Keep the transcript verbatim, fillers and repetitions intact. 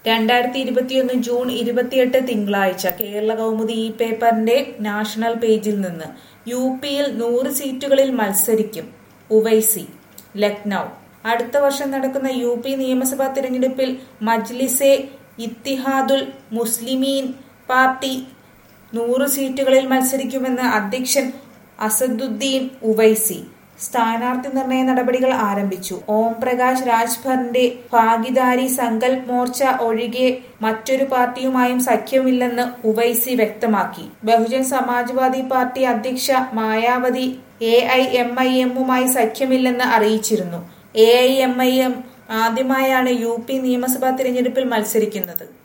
രണ്ടായിരത്തി ഇരുപത്തിയൊന്ന് ജൂൺ ഇരുപത്തിയെട്ട് തിങ്കളാഴ്ച കേരള കൗമുദി ഈ പേപ്പറിന്റെ നാഷണൽ പേജിൽ നിന്ന് യു പിയിൽ നൂറ് സീറ്റുകളിൽ മത്സരിക്കും ഉവൈസി. ലക്നൌ. അടുത്ത വർഷം നടക്കുന്ന യു പി നിയമസഭാ തിരഞ്ഞെടുപ്പിൽ മജ്ലിസെ ഇത്തിഹാദുൽ മുസ്ലിമീൻ പാർട്ടി നൂറ് സീറ്റുകളിൽ മത്സരിക്കുമെന്ന് അധ്യക്ഷൻ അസദുദ്ദീൻ ഉവൈസി. സ്ഥാനാർത്ഥി നിർണയ നടപടികൾ ആരംഭിച്ചു. ഓം പ്രകാശ് രാജ്ഭറിന്റെ ഭാഗിദാരി സങ്കൽപ് മോർച്ച ഒഴികെ മറ്റൊരു പാർട്ടിയുമായും സഖ്യമില്ലെന്ന് ഉവൈസി വ്യക്തമാക്കി. ബഹുജൻ സമാജ്വാദി പാർട്ടി അധ്യക്ഷ Mayawati A I M I എമ്മുമായി സഖ്യമില്ലെന്ന് അറിയിച്ചിരുന്നു. A I M I M ആദ്യമായാണ് യു പി നിയമസഭാ തിരഞ്ഞെടുപ്പിൽ മത്സരിക്കുന്നത്.